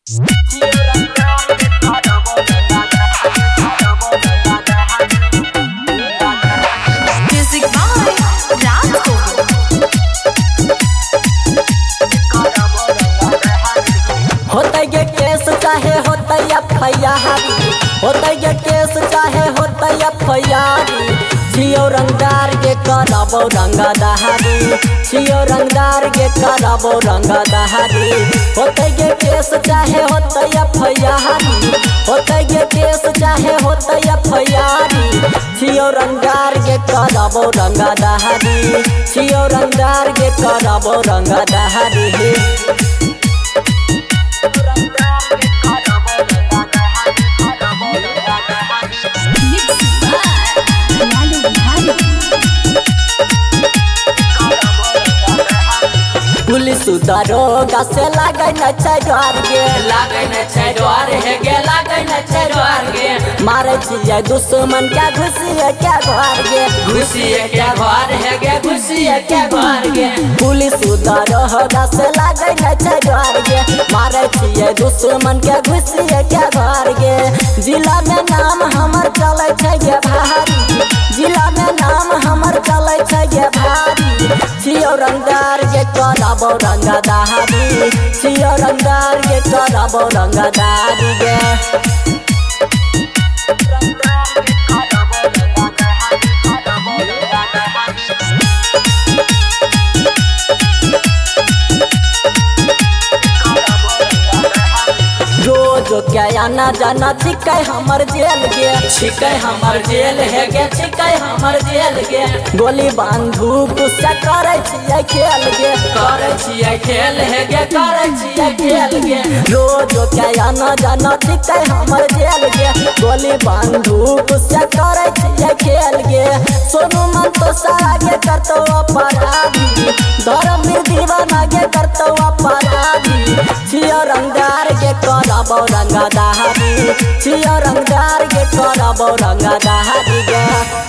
Music by Ramco. होता ये केस चाहे होता एफआईआर, होता ये केस चाहे होता एफआईआर, जियो रंगदार के करबो रंगा दहारी, जियो रंगदार के करबो रंगा दहारी। होता ये केस चाहे होता एफआईआर, होता ये केस चाहे होता एफआईआर, जियो रंगदार के करबो रंगा दहारी, जियो रंगदार के करबो रंगा दहारी। पुलिस दरोगा से लागै न छै डर गे, लागै न छै डर हे गे, लागै न छै डर गे। मारै छियै दुश्मन के घुसिए के घर गे, घुसिए के घर हे गे, घुसिए के घर गे। पुलिस दरोगा से लागै न छै डर गे, मारै छियै दुश्मन के घुसिए के घर गे। जिला में नाम हमर चलै छै गे भारी, जिला में नाम हमर चलै छै गे भारी। छियो रंगदार के करबो रंगा दहारी, छियो रंगदार के करबो रंगा दहारी गे। रोज के आना जाना छिकै हमर जेल गे, छिकै हमर जेल हे गे, छिकै हमर जेल गे। गोली बंदूक से करै छियै खेल गे, करै छियै खेल हे गे, करै छियै खेल गे। रोज के आना जाना छिकै हमर जेल गे, गोली बंदूक से करै छियै खेल गे। सोनू मन तो सारा गे करतो अपराधी, धर्म दीवाना गे करतो अपराधी। छियो रंगदार के करबो रंगा दहारी, छियो रंगदार के करबो रंगा दहारी गे।